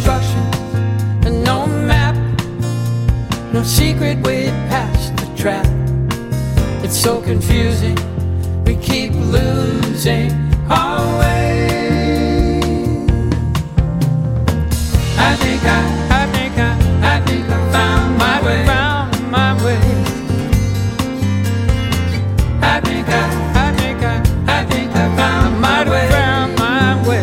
instructions and no map, no secret way past the trap. It's so confusing, we keep losing our way. I think I found my way. I think I found my way.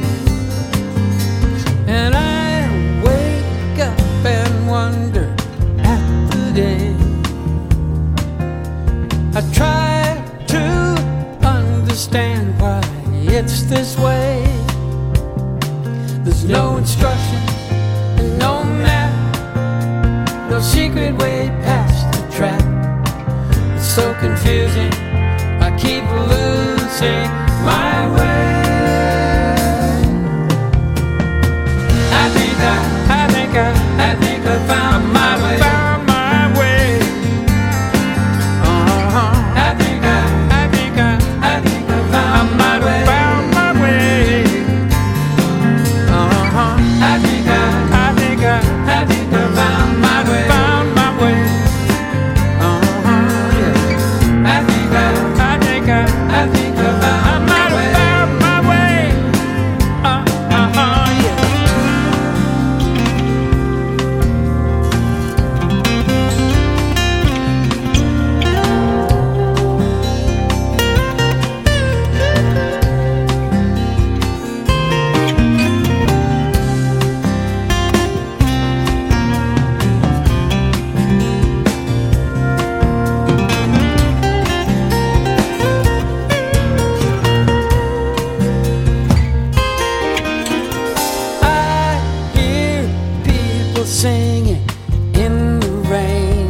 And I wake up and wonder at the day. I try to understand why it's this way. There's no instruction and no map, no secret way past the trap. It's so confusing, I keep losing my way. I think I found my way. I think I found my way. Singing in the rain,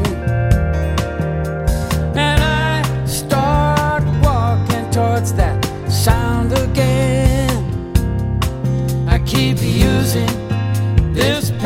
and I start walking towards that sound again. I keep using this